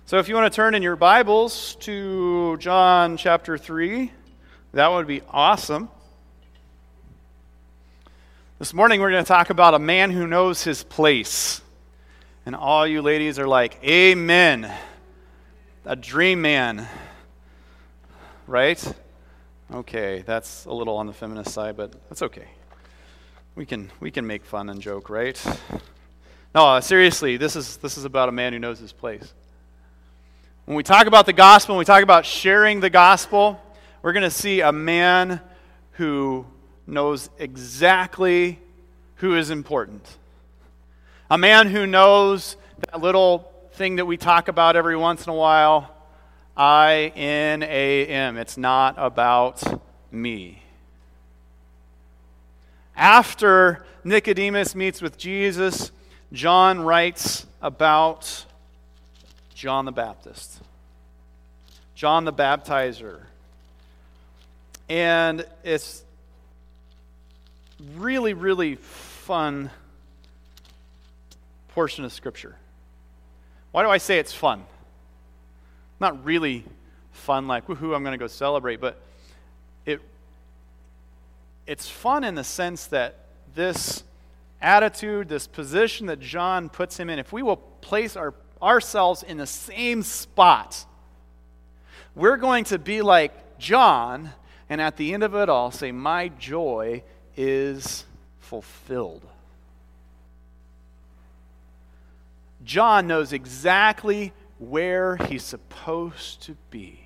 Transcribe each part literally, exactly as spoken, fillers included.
So if you want to turn in your Bibles to John chapter three, that would be awesome. This morning we're going to talk about a man who knows his place. And all you ladies are like, amen. A dream man. Right? Okay, that's a little on the feminist side, but that's okay. We can we can make fun and joke, right? No, uh, seriously, this is this is about a man who knows his place. When we talk about the gospel, when we talk about sharing the gospel, we're going to see a man who knows exactly who is important. A man who knows that little thing that we talk about every once in a while, I N A M. It's not about me. After Nicodemus meets with Jesus, John writes about John the Baptist, John the Baptizer. And it's really, really fun portion of Scripture. Why do I say it's fun? Not really fun like, woohoo, I'm going to go celebrate, but it it's fun in the sense that this attitude, this position that John puts him in, if we will place our ourselves in the same spot, we're going to be like John, and at the end of it all say, my joy is fulfilled. John knows exactly where he's supposed to be.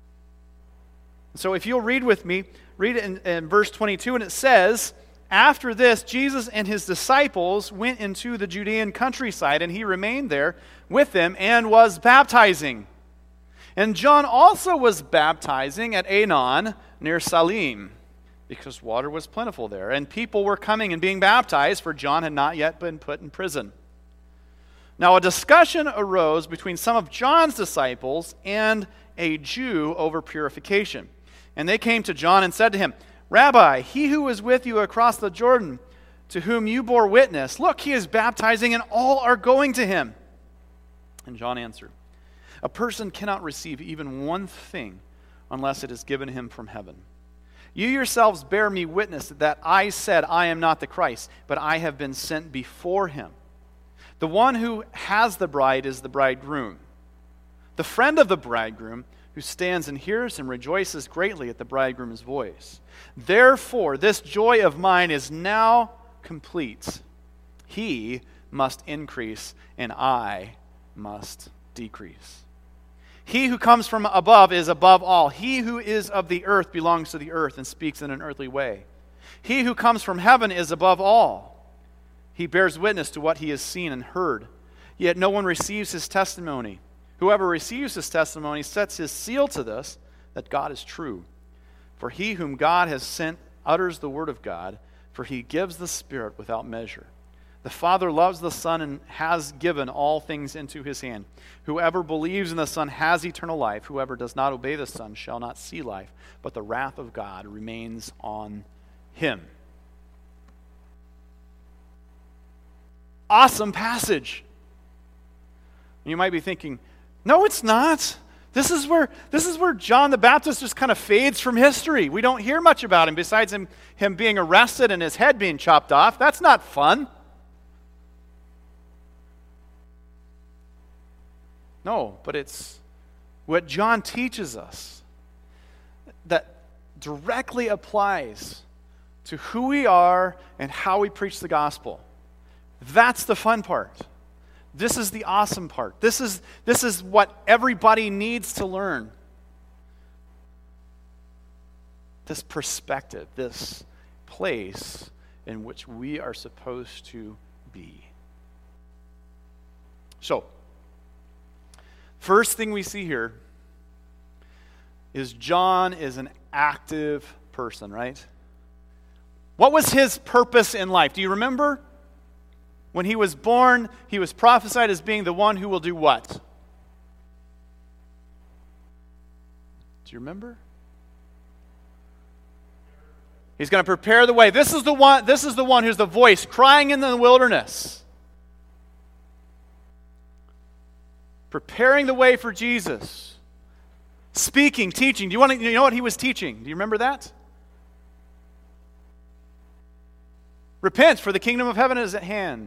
So if you'll read with me, read it in, in verse twenty-two, and it says, after this, Jesus and his disciples went into the Judean countryside, and he remained there with them and was baptizing. And John also was baptizing at Aenon near Salim, because water was plentiful there. And people were coming and being baptized, for John had not yet been put in prison. Now a discussion arose between some of John's disciples and a Jew over purification. And they came to John and said to him, Rabbi, he who was with you across the Jordan, to whom you bore witness, look, he is baptizing, and all are going to him. And John answered, a person cannot receive even one thing unless it is given him from heaven. You yourselves bear me witness that I said I am not the Christ, but I have been sent before him. The one who has the bride is the bridegroom. The friend of the bridegroom who stands and hears him rejoices greatly at the bridegroom's voice. Therefore, this joy of mine is now complete. He must increase, and I must decrease. He who comes from above is above all. He who is of the earth belongs to the earth and speaks in an earthly way. He who comes from heaven is above all. He bears witness to what he has seen and heard, yet no one receives his testimony. Whoever receives his testimony sets his seal to this, that God is true. For he whom God has sent utters the word of God, for he gives the Spirit without measure. The Father loves the Son and has given all things into his hand. Whoever believes in the Son has eternal life. Whoever does not obey the Son shall not see life, but the wrath of God remains on him. Awesome passage. You might be thinking, no, it's not. This is where this is where John the Baptist just kind of fades from history. We don't hear much about him besides him, him being arrested and his head being chopped off. That's not fun. No, but it's what John teaches us that directly applies to who we are and how we preach the gospel. That's the fun part. This is the awesome part. This is, this is what everybody needs to learn. This perspective, this place in which we are supposed to be. So, first thing we see here is John is an active person, right? What was his purpose in life? Do you remember? When he was born, he was prophesied as being the one who will do what? Do you remember? He's going to prepare the way. This is the one, this is the one who's the voice crying in the wilderness. preparing the way for Jesus, speaking, teaching. Do you want to, you know what he was teaching? Do you remember that? Repent, for the kingdom of heaven is at hand.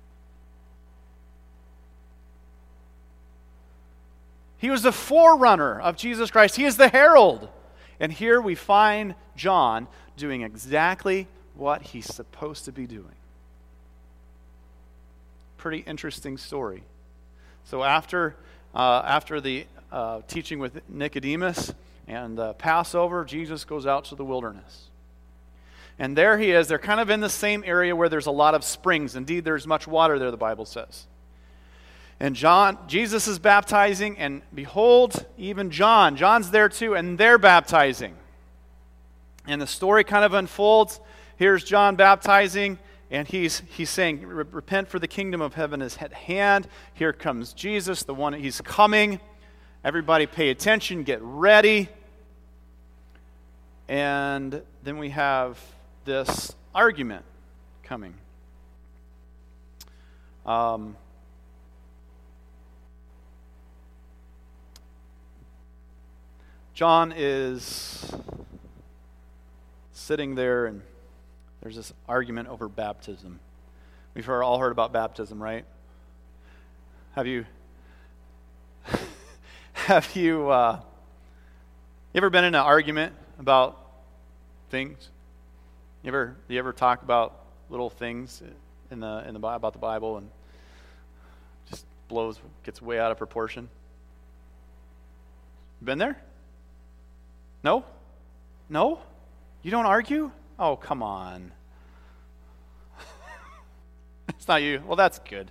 He was the forerunner of Jesus Christ. He is the herald. And here we find John doing exactly what he's supposed to be doing. Pretty interesting story. So after, uh, after the uh, teaching with Nicodemus and uh, Passover, Jesus goes out to the wilderness. And there he is. They're kind of in the same area where there's a lot of springs. Indeed, there's much water there, the Bible says. And John, Jesus is baptizing, and behold, even John, John's there too, and they're baptizing. And the story kind of unfolds. Here's John baptizing, and he's he's saying, repent, for the kingdom of heaven is at hand. Here comes Jesus, the one, he's coming. Everybody pay attention, get ready. And then we have this argument coming. Um, John is sitting there, and there's this argument over baptism. We've heard, all heard about baptism, right? Have you have you uh, you ever been in an argument about things? You ever you ever talk about little things in the in the about the Bible and just blows gets way out of proportion? Been there? No? No? You don't argue? Oh, come on. It's not you. Well, that's good.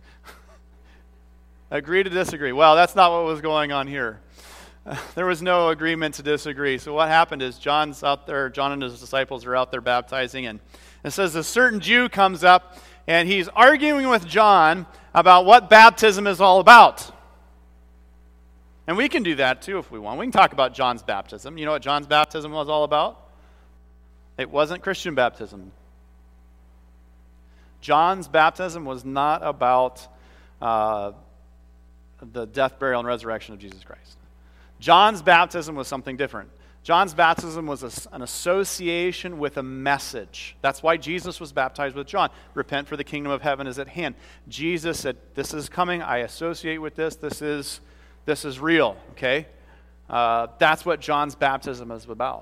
Agree to disagree. Well, that's not what was going on here. Uh, there was no agreement to disagree. So what happened is John's out there, John and his disciples are out there baptizing, and it says a certain Jew comes up, and he's arguing with John about what baptism is all about. And we can do that too if we want. We can talk about John's baptism. You know what John's baptism was all about? It wasn't Christian baptism. John's baptism was not about uh, the death, burial, and resurrection of Jesus Christ. John's baptism was something different. John's baptism was a, an association with a message. That's why Jesus was baptized with John. Repent, for the kingdom of heaven is at hand. Jesus said, this is coming. I associate with this. This is, this is real, okay? Uh, that's what John's baptism is about.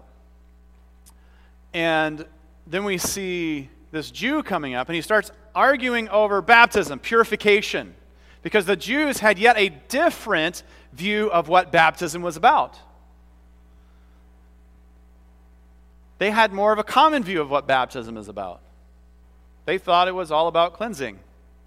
And then we see this Jew coming up, and he starts arguing over baptism, purification, because the Jews had yet a different view of what baptism was about. They had more of a common view of what baptism is about. They thought it was all about cleansing.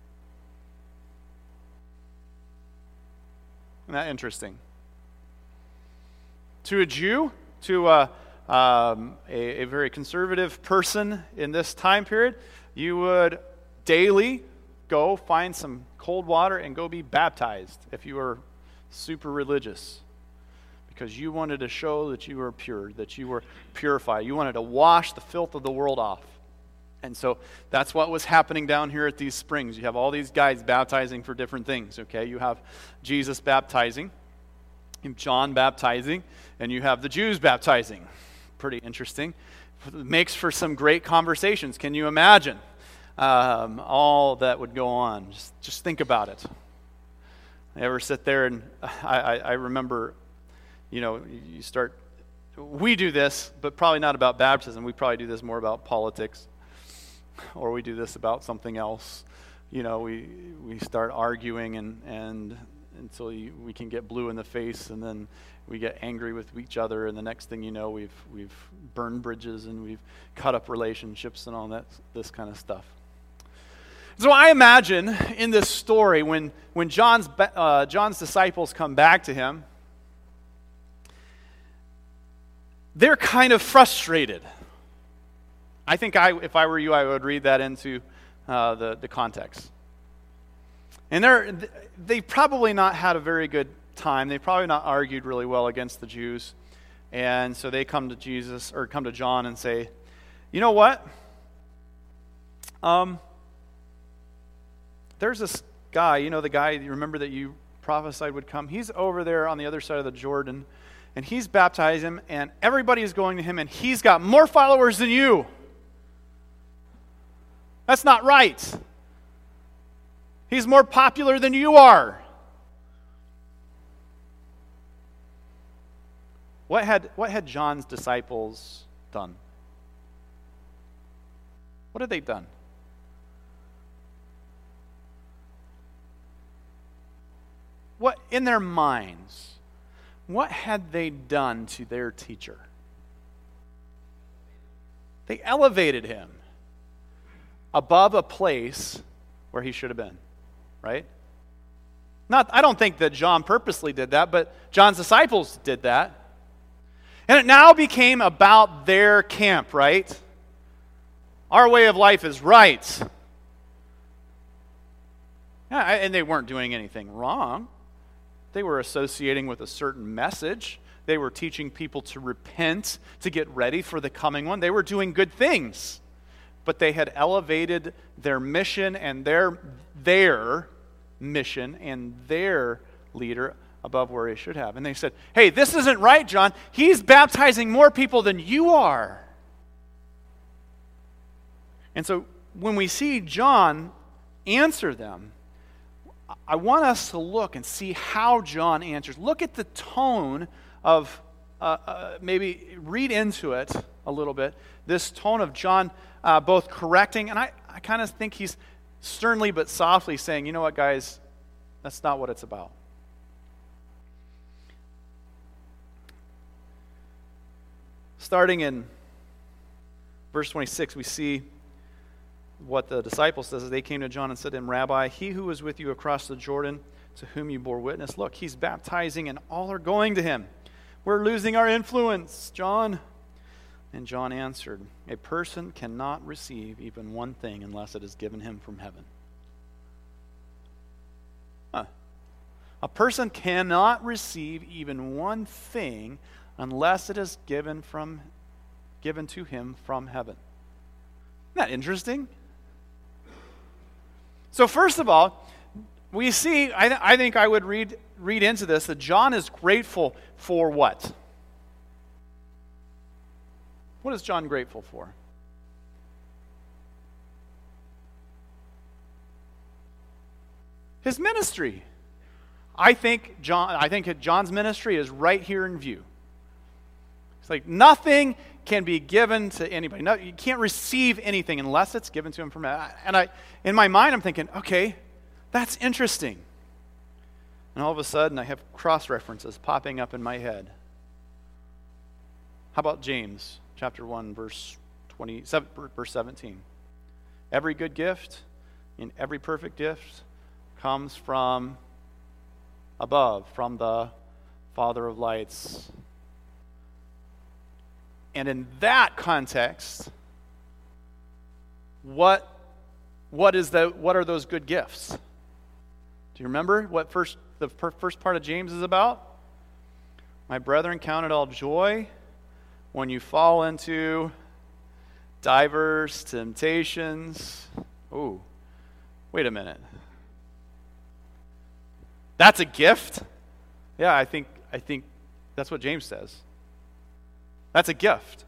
Isn't that interesting? To a Jew, to a, um, a, a very conservative person in this time period, you would daily go find some cold water and go be baptized if you were super religious, because you wanted to show that you were pure, that you were purified. You wanted to wash the filth of the world off. And so that's what was happening down here at these springs. You have all these guys baptizing for different things, okay? You have Jesus baptizing, you have John baptizing, and you have the Jews baptizing. Pretty interesting. It makes for some great conversations. Can you imagine um, all that would go on? Just, just think about it. I ever sit there and I, I, I remember, you know, you start, we do this, but probably not about baptism. We probably do this more about politics, or we do this about something else. You know, we we start arguing and, and until you, we can get blue in the face, and then we get angry with each other, and the next thing you know, we've we've burned bridges and we've cut up relationships and all that, this kind of stuff. So I imagine in this story, when when John's uh, John's disciples come back to him, they're kind of frustrated. I think I, if I were you, I would read that into uh, the the context. And they're they probably not had a very good time. They probably not argued really well against the Jews, and so they come to Jesus or come to John and say, "You know what? Um." There's this guy, you know, the guy, you remember that you prophesied would come, he's over there on the other side of the Jordan, and he's baptized him, and everybody is going to him, and he's got more followers than you. That's not right. He's more popular than you are. What had, what had John's disciples done? What had they done? What, in their minds, what had they done to their teacher? They elevated him above a place where he should have been, right? Not, I don't think that John purposely did that, but John's disciples did that. And it now became about their camp, right? Our way of life is right. Yeah, and they weren't doing anything wrong. They were associating with a certain message. They were teaching people to repent, to get ready for the coming one. They were doing good things. But they had elevated their mission and their, their mission and their leader above where he should have. And they said, hey, this isn't right, John. He's baptizing more people than you are. And so when we see John answer them, I want us to look and see how John answers. Look at the tone of, uh, uh, maybe read into it a little bit, this tone of John uh, both correcting, and I, I kind of think he's sternly but softly saying, you know what, guys, that's not what it's about. Starting in verse twenty-six, we see what the disciples says as they came to John and said to him, Rabbi, he who was with you across the Jordan, to whom you bore witness, look, he's baptizing and all are going to him. We're losing our influence, John. And John answered, a person cannot receive even one thing unless it is given him from heaven. Huh. A person cannot receive even one thing unless it is given from given to him from heaven. Isn't that interesting? So first of all, we see, I, th- I think I would read, read into this, that John is grateful for what? What is John grateful for? His ministry. I think John, I think John's ministry is right here in view. It's like nothing can be given to anybody. No, you can't receive anything unless it's given to him from heaven. And I, in my mind, I'm thinking, okay, that's interesting. And all of a sudden, I have cross-references popping up in my head. How about James chapter one, verse twenty, verse seventeen? Every good gift and every perfect gift comes from above, from the Father of lights. And in that context, what, what is the what are those good gifts? Do you remember what first the first part of James is about? My brethren, count it all joy when you fall into diverse temptations. Oh, wait a minute. That's a gift? Yeah, I think I think that's what James says. That's a gift.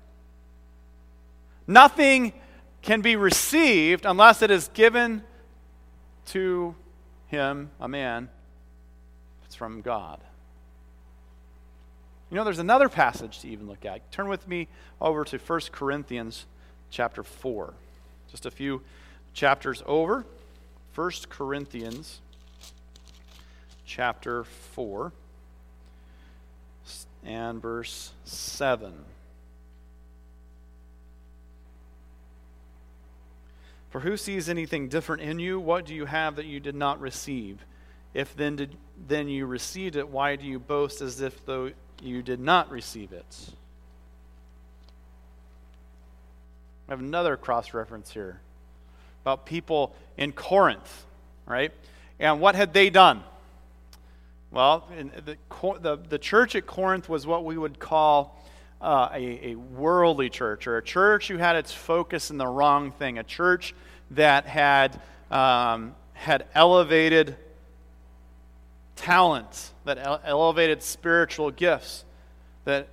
Nothing can be received unless it is given to him, a man. It's from God. You know, there's another passage to even look at. Turn with me over to First Corinthians chapter four. Just a few chapters over. First Corinthians chapter four and verse seven. For who sees anything different in you? What do you have that you did not receive? If then did then you received it, why do you boast as if though you did not receive it? I have another cross-reference here about people in Corinth, right? And what had they done? Well, in the, the, the church at Corinth was what we would call uh, a, a worldly church, or a church who had its focus in the wrong thing, a church that had um, had elevated talent, that ele- elevated spiritual gifts, that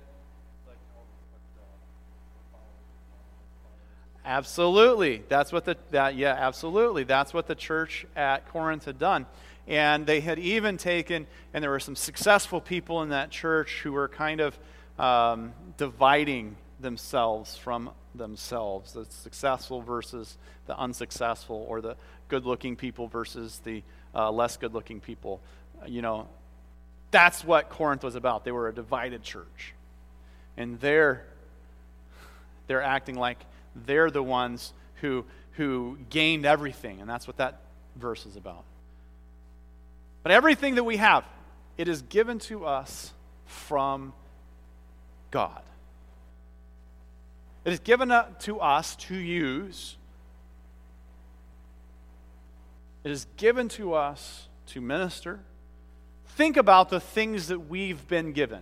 absolutely, that's what the that yeah, absolutely, that's what the church at Corinth had done. And they had even taken, and there were some successful people in that church who were kind of um, dividing themselves from themselves, the successful versus the unsuccessful, or the good-looking people versus the uh, less good-looking people. You know, that's what Corinth was about. They were a divided church. And they're, they're acting like they're the ones who, who gained everything, and that's what that verse is about. But everything that we have, it is given to us from God. It is given to us to use. It is given to us to minister. Think about the things that we've been given.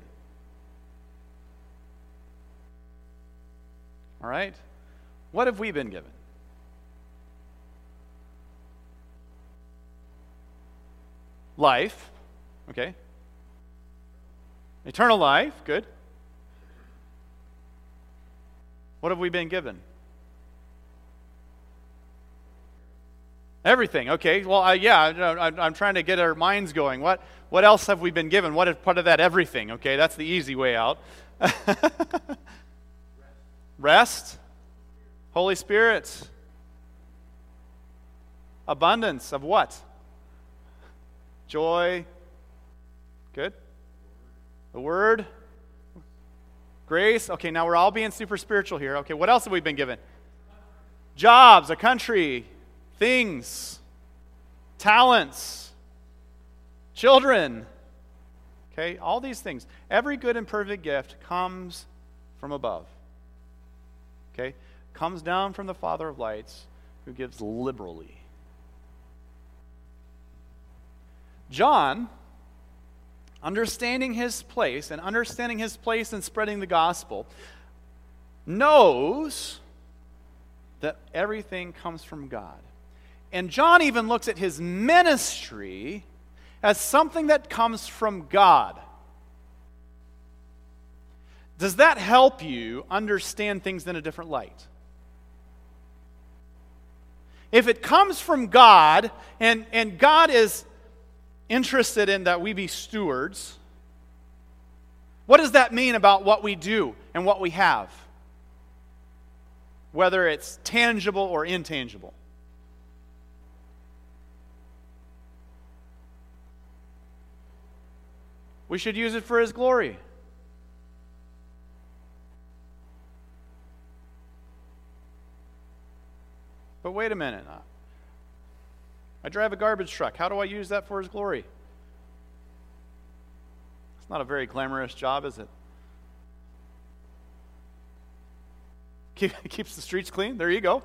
All right? What have we been given? Life. Okay. Eternal life. Good. What have we been given? Everything. Okay. Well, uh, yeah, I, I'm trying to get our minds going. What what else have we been given? What is part of that everything? Okay, that's the easy way out. Rest. Holy Spirit. Abundance of what? Joy. Good. The Word. Grace. Okay, now we're all being super spiritual here. Okay, what else have we been given? Jobs, a country, things, talents, children. Okay, all these things. Every good and perfect gift comes from above. Okay, comes down from the Father of lights, who gives liberally. John, understanding his place and understanding his place in spreading the gospel, knows that everything comes from God. And John even looks at his ministry as something that comes from God. Does that help you understand things in a different light? If it comes from God, and, and God is interested in that we be stewards, what does that mean about what we do and what we have? Whether it's tangible or intangible. We should use it for His glory. But wait a minute. I drive a garbage truck. How do I use that for His glory? It's not a very glamorous job, is it? Keep, keeps the streets clean. There you go.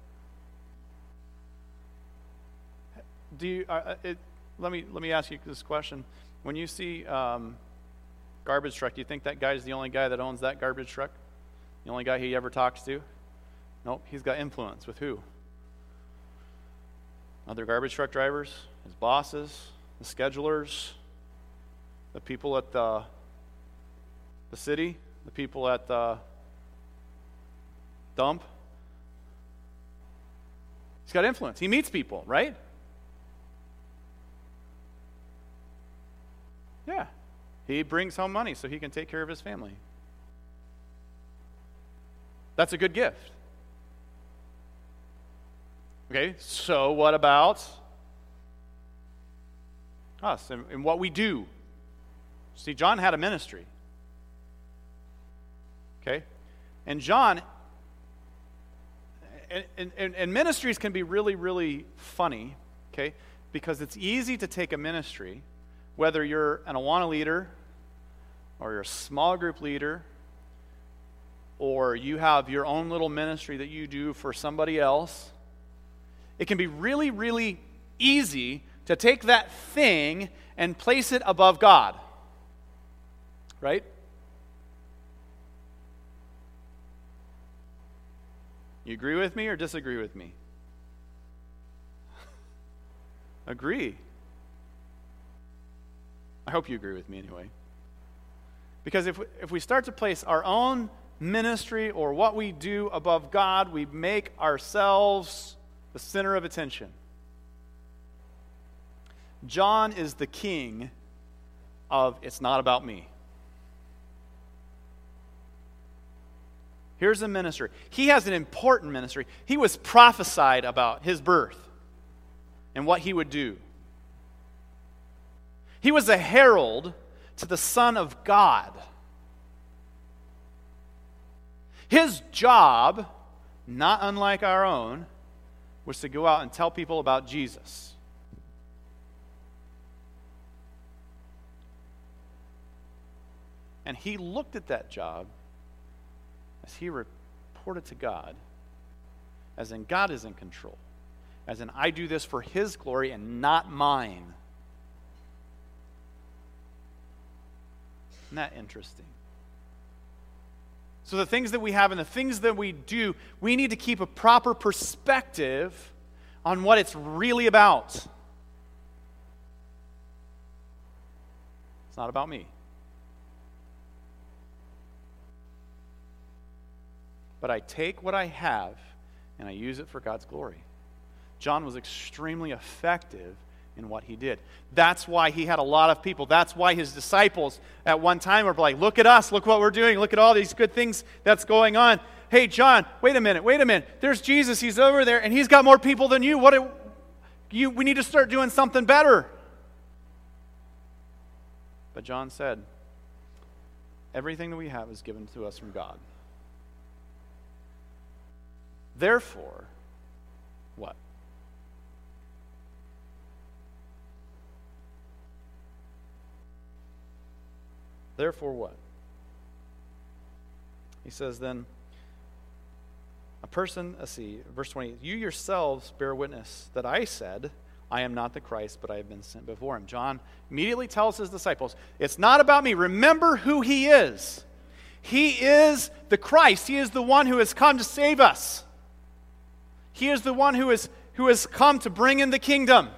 Do you? Uh, it, let me let me ask you this question: when you see um, garbage truck, do you think that guy's the only guy that owns that garbage truck? The only guy he ever talks to? Nope. He's got influence with who? Other garbage truck drivers, his bosses, the schedulers, the people at the, the city, the people at the dump. He's got influence. He meets people, right? Yeah. He brings home money so he can take care of his family. That's a good gift. Okay, so what about us and, and what we do? See, John had a ministry. Okay? And John, and, and, and ministries can be really, really funny, okay? Because it's easy to take a ministry, whether you're an Awana leader, or you're a small group leader, or you have your own little ministry that you do for somebody else. It can be really, really easy to take that thing and place it above God. Right? You agree with me or disagree with me? Agree. I hope you agree with me anyway. Because if we, if we start to place our own ministry or what we do above God, we make ourselves the center of attention. John is the king of it's not about me. Here's a ministry. He has an important ministry. He was prophesied about his birth and what he would do. He was a herald to the Son of God. His job, not unlike our own, was to go out and tell people about Jesus. And he looked at that job as he reported to God, as in God is in control, as in I do this for his glory and not mine. Isn't that interesting? So the things that we have and the things that we do, we need to keep a proper perspective on what it's really about. It's not about me. But I take what I have and I use it for God's glory. John was extremely effective in what he did. That's why he had a lot of people. That's why his disciples at one time were like, look at us, look what we're doing, look at all these good things that's going on. Hey, John, wait a minute, wait a minute. There's Jesus, he's over there, and he's got more people than you. What? Do, you we need to start doing something better. But John said, everything that we have is given to us from God. Therefore, what? Therefore, what? He says then, a person, let's see, verse twenty, you yourselves bear witness that I said, I am not the Christ, but I have been sent before him. John immediately tells his disciples, it's not about me. Remember who he is. He is the Christ. He is the one who has come to save us. He is the one who is who has come to bring in the kingdom.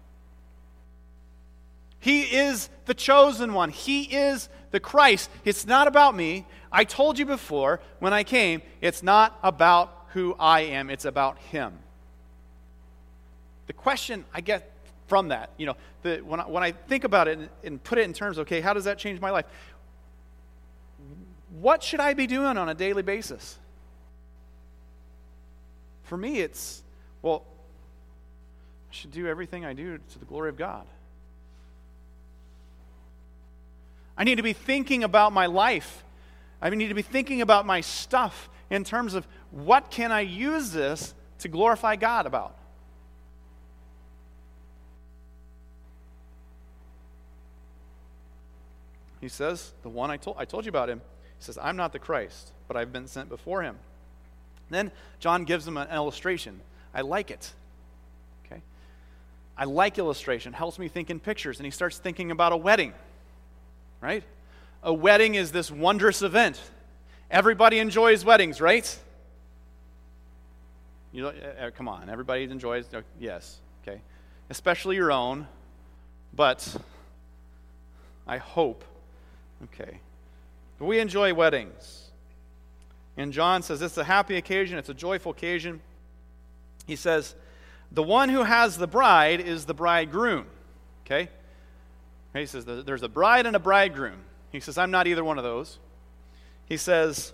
He is the chosen one. He is the Christ. It's not about me. I told you before when I came, it's not about who I am. It's about him. The question I get from that, you know, the, when, I, when I think about it and, and put it in terms, okay, how does that change my life? What should I be doing on a daily basis? For me, it's, well, I should do everything I do to the glory of God. I need to be thinking about my life. I need to be thinking about my stuff in terms of what can I use this to glorify God about. He says, the one I told I told you about him, he says, I'm not the Christ, but I've been sent before him. Then John gives him an illustration. I like it. Okay? I like illustration. It helps me think in pictures. And he starts thinking about a wedding. Right? A wedding is this wondrous event. Everybody enjoys weddings, right? You know, uh, come on, everybody enjoys. Uh, yes, okay, especially your own. But I hope, okay, we enjoy weddings. And John says it's a happy occasion. It's a joyful occasion. He says, the one who has the bride is the bridegroom. Okay. He says there's a bride and a bridegroom. He says, I'm not either one of those. He says,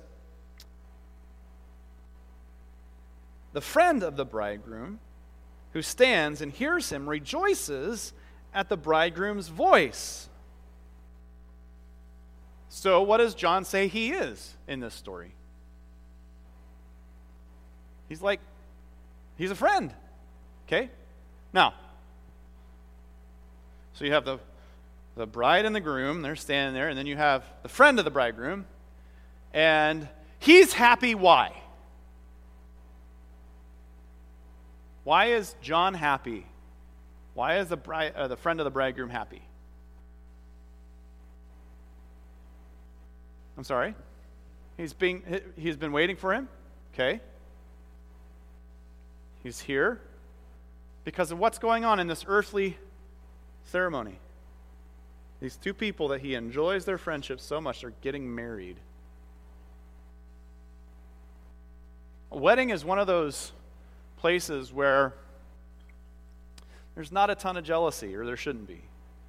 the friend of the bridegroom who stands and hears him rejoices at the bridegroom's voice. So what does John say he is in this story? He's like, he's a friend. Okay? Now, so you have the The bride and the groom, they're standing there, and then you have the friend of the bridegroom, and he's happy. Why? Why is John happy? Why is the bride, uh, the friend of the bridegroom happy? I'm sorry? He's being he's been waiting for him? Okay. He's here because of what's going on in this earthly ceremony. These two people that he enjoys their friendship so much are getting married. A wedding is one of those places where there's not a ton of jealousy, or there shouldn't be.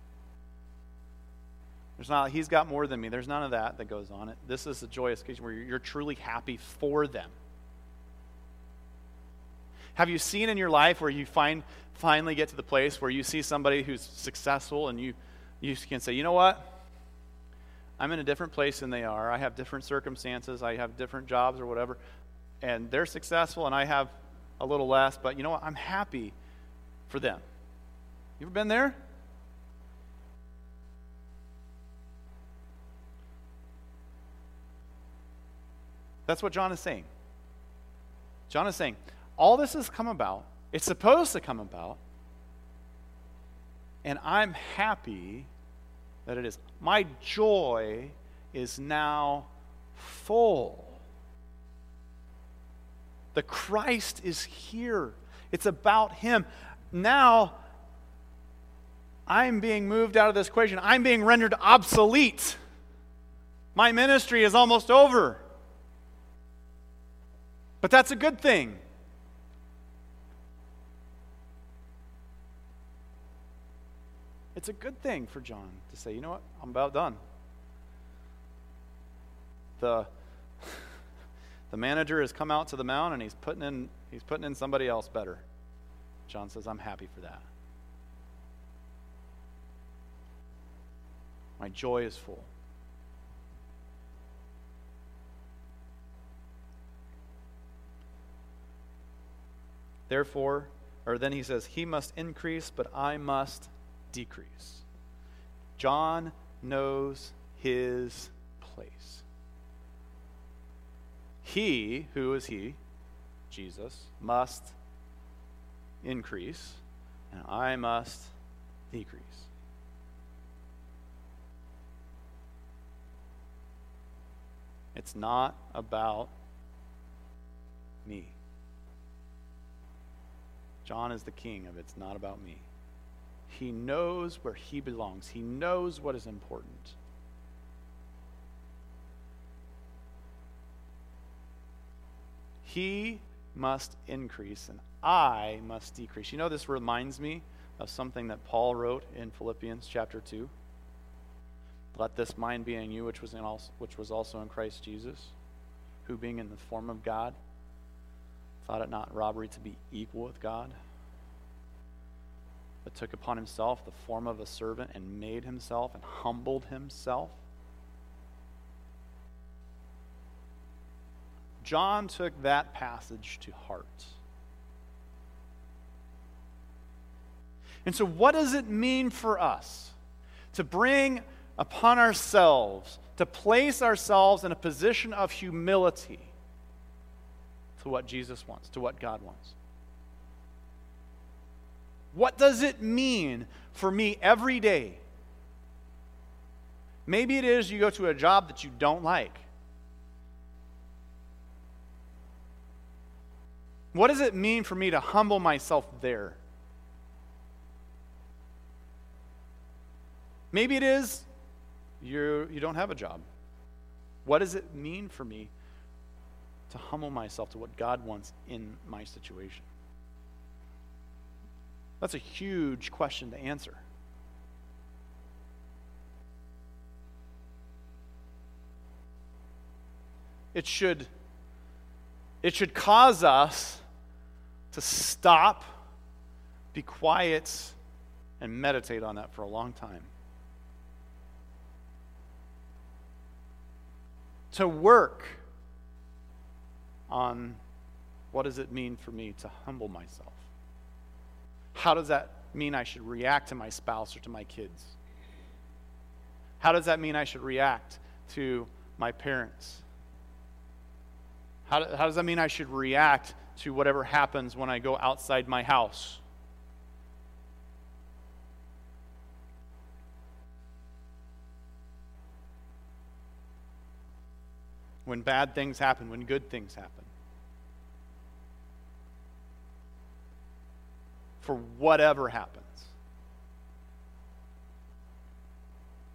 There's not, he's got more than me. There's none of that that goes on. It. This is a joyous occasion where you're, you're truly happy for them. Have you seen in your life where you find finally get to the place where you see somebody who's successful and you, you can say, you know what? I'm in a different place than they are. I have different circumstances. I have different jobs or whatever. And they're successful and I have a little less. But you know what? I'm happy for them. You ever been there? That's what John is saying. John is saying, all this has come about, it's supposed to come about, and I'm happy that it is. My joy is now full. The Christ is here. It's about Him. Now, I'm being moved out of this equation. I'm being rendered obsolete. My ministry is almost over. But that's a good thing. It's a good thing for John to say, you know what, I'm about done. The, the manager has come out to the mound and he's putting in he's putting in somebody else better. John says, I'm happy for that. My joy is full. Therefore, or then he says, he must increase, but I must decrease. John knows his place. He, who is he? Jesus, must increase, and I must decrease. It's not about me. John is the king of it's not about me. He knows where he belongs. He knows what is important. He must increase and I must decrease. You know, this reminds me of something that Paul wrote in Philippians chapter two. Let this mind be in you, which was in also, which was also in Christ Jesus, who being in the form of God, thought it not robbery to be equal with God, but took upon himself the form of a servant and made himself and humbled himself. John took that passage to heart. And so what does it mean for us to bring upon ourselves, to place ourselves in a position of humility to what Jesus wants, to what God wants? What does it mean for me every day? Maybe it is you go to a job that you don't like. What does it mean for me to humble myself there? Maybe it is you you don't have a job. What does it mean for me to humble myself to what God wants in my situation? That's a huge question to answer. It should, it should cause us to stop, be quiet, and meditate on that for a long time. To work on what does it mean for me to humble myself? How does that mean I should react to my spouse or to my kids? How does that mean I should react to my parents? How, do, how does that mean I should react to whatever happens when I go outside my house? When bad things happen, when good things happen. For whatever happens.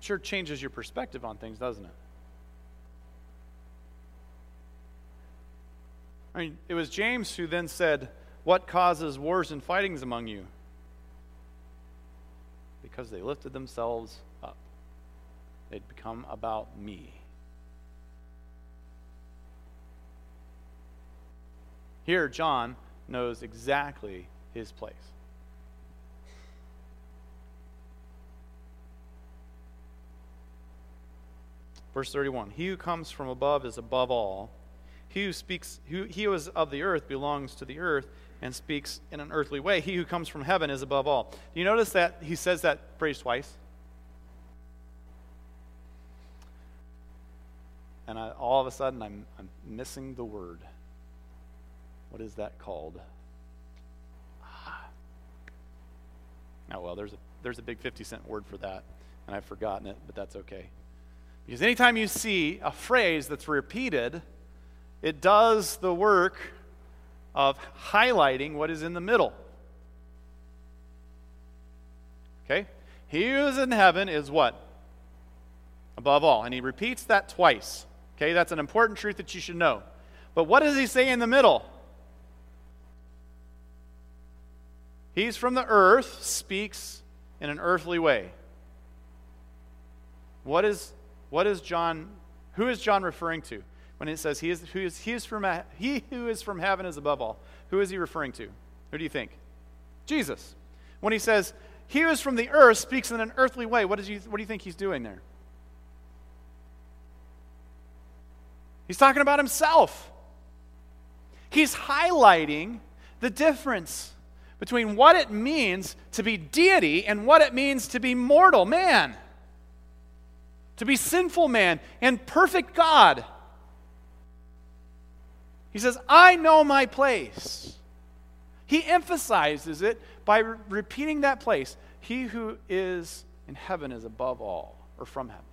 Sure changes your perspective on things, doesn't it? I mean, it was James who then said, "What causes wars and fightings among you?" Because they lifted themselves up. They'd become about me. Here, John knows exactly his place. Verse thirty-one, he who comes from above is above all. He who speaks, who, he who is of the earth belongs to the earth and speaks in an earthly way. He who comes from heaven is above all. Do you notice that he says that phrase twice? And I, all of a sudden, I'm, I'm missing the word. What is that called? Ah. Oh, well, there's a, there's a big fifty cent word for that, and I've forgotten it, but that's okay. Because anytime you see a phrase that's repeated, it does the work of highlighting what is in the middle. Okay? He who is in heaven is what? Above all. And he repeats that twice. Okay? That's an important truth that you should know. But what does he say in the middle? He's from the earth, speaks in an earthly way. What is what is John, who is John referring to? When it says he is who is he is from he who is from heaven is above all. Who is he referring to? Who do you think? Jesus. When he says he who is from the earth speaks in an earthly way, what, does he, what do you think he's doing there? He's talking about himself. He's highlighting the difference between what it means to be deity and what it means to be mortal man, to be sinful man and perfect God. He says, I know my place. He emphasizes it by re- repeating that place. He who is in heaven is above all, or from heaven.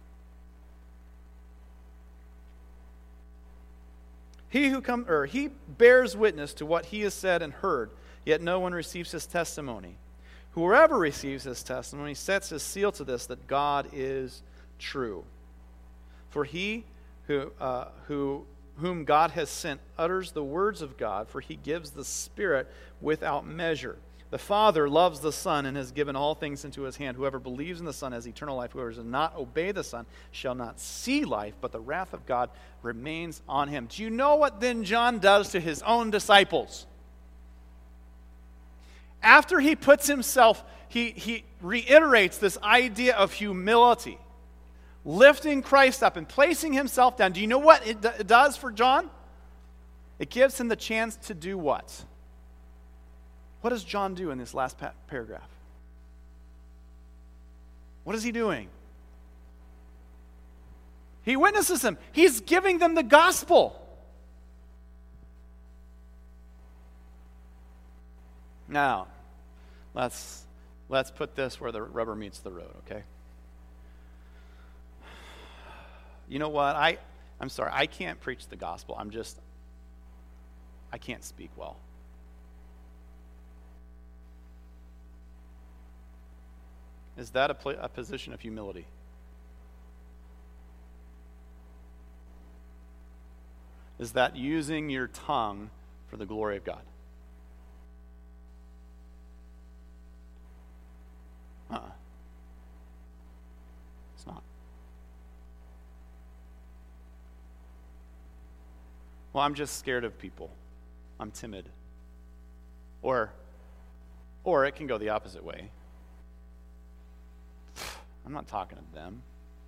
He who come, or he bears witness to what he has said and heard, yet no one receives his testimony. Whoever receives his testimony sets his seal to this, that God is true. For he who uh, who whom God has sent utters the words of God, for he gives the Spirit without measure. The Father loves the Son and has given all things into his hand. Whoever believes in the Son has eternal life. Whoever does not obey the Son shall not see life, but the wrath of God remains on him. Do you know what then John does to his own disciples? After he puts himself, he, he reiterates this idea of humility, lifting Christ up and placing himself down. Do you know what it, d- it does for John? It gives him the chance to do what? What does John do in this last pa- paragraph? What is he doing? He witnesses them. He's giving them the gospel. Now, let's let's put this where the rubber meets the road, okay? You know what? I, I'm sorry. I can't preach the gospel. I'm just, I can't speak well. Is that a, pl- a position of humility? Is that using your tongue for the glory of God? Uh-uh. It's not. Well, I'm just scared of people. I'm timid. Or, or it can go the opposite way. I'm not talking to them.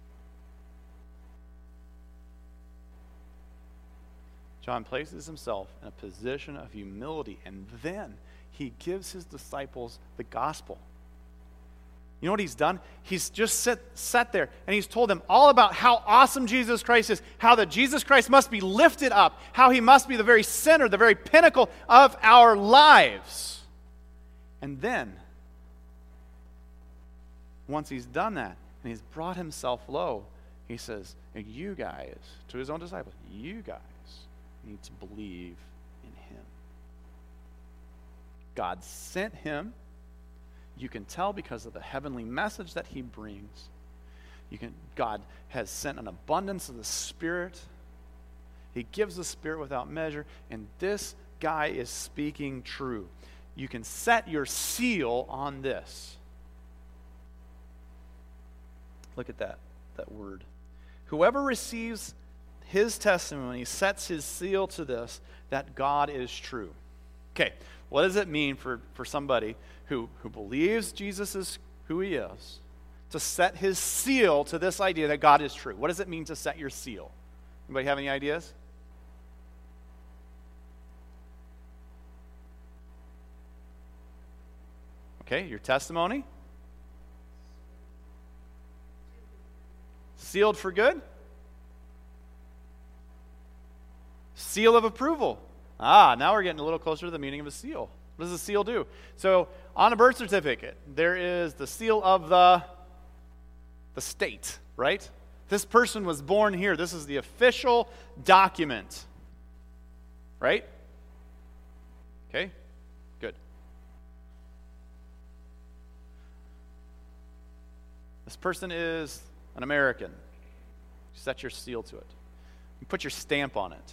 John places himself in a position of humility, and then he gives his disciples the gospel. You know what he's done? He's just sat, sat there and he's told them all about how awesome Jesus Christ is, how that Jesus Christ must be lifted up, how he must be the very center, the very pinnacle of our lives. And then, once he's done that and he's brought himself low, he says, and you guys, to his own disciples, you guys need to believe in him. God sent him. You can tell because of the heavenly message that he brings. You can, God has sent an abundance of the Spirit. He gives the Spirit without measure, and this guy is speaking true. You can set your seal on this. Look at that, that word. Whoever receives his testimony sets his seal to this, that God is true. Okay, what does it mean for, for somebody who, who believes Jesus is who he is, to set his seal to this idea that God is true? What does it mean to set your seal? Anybody have any ideas? Okay, your testimony? Sealed for good? Seal of approval. Ah, now we're getting a little closer to the meaning of a seal. What does a seal do? So, on a birth certificate, there is the seal of the, the state, right? This person was born here. This is the official document. Right? Okay? Good. This person is an American. You set your seal to it. You put your stamp on it.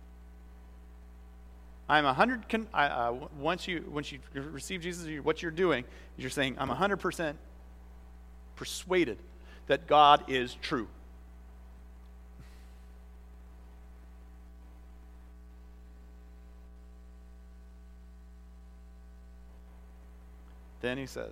I'm a hundred. Con- I, uh, once you once you receive Jesus, what you're doing is you're saying, I'm a hundred percent persuaded that God is true. Then he says,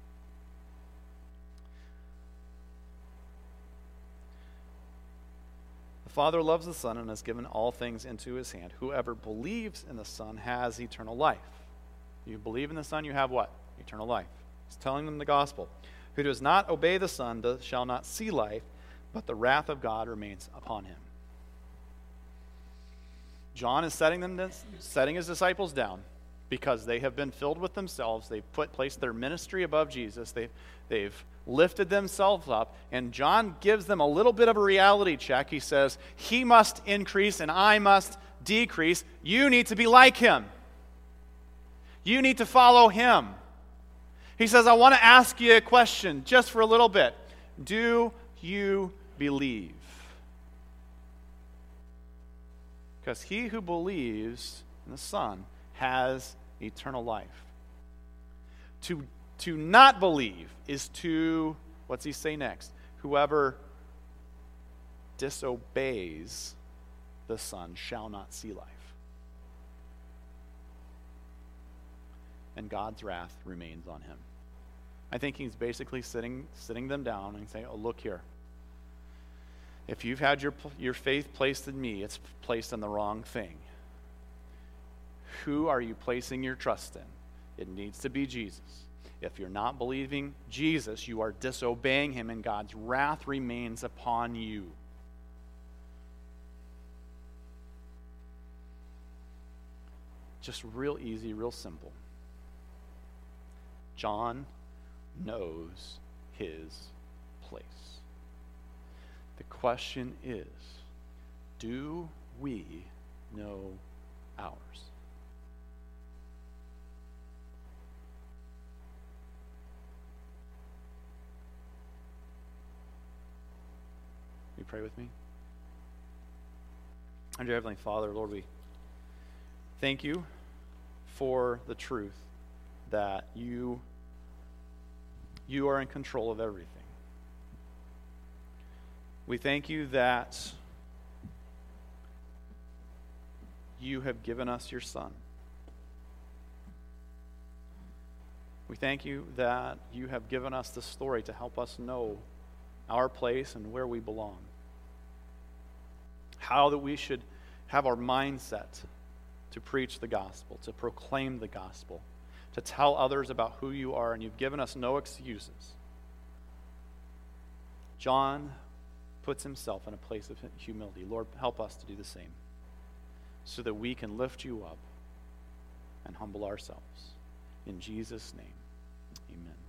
the Father loves the Son and has given all things into his hand. Whoever believes in the Son has eternal life. You believe in the Son, you have what? Eternal life. He's telling them the gospel. Who does not obey the Son does, shall not see life, but the wrath of God remains upon him. John is setting them this, setting his disciples down because they have been filled with themselves. They've put placed their ministry above Jesus. They've, they've lifted themselves up. And John gives them a little bit of a reality check. He says, he must increase and I must decrease. You need to be like him. You need to follow him. He says, I want to ask you a question just for a little bit. Do you believe? Because he who believes in the Son has eternal life. To, to not believe is to, what's he say next? Whoever disobeys the Son shall not see life. And God's wrath remains on him. I think he's basically sitting, sitting them down and saying, oh, look here. If you've had your, your faith placed in me, it's placed in the wrong thing. Who are you placing your trust in? It needs to be Jesus. If you're not believing Jesus, you are disobeying him, and God's wrath remains upon you. Just real easy, real simple. John knows his place. The question is, do we know ours? Will you pray with me? Our dear Heavenly Father, Lord, we thank you for the truth that you, you are in control of everything. We thank you that you have given us your Son. We thank you that you have given us the story to help us know our place and where we belong. How that we should have our mindset to preach the gospel, to proclaim the gospel, to tell others about who you are, and you've given us no excuses. John puts himself in a place of humility. Lord, help us to do the same so that we can lift you up and humble ourselves. In Jesus' name, amen.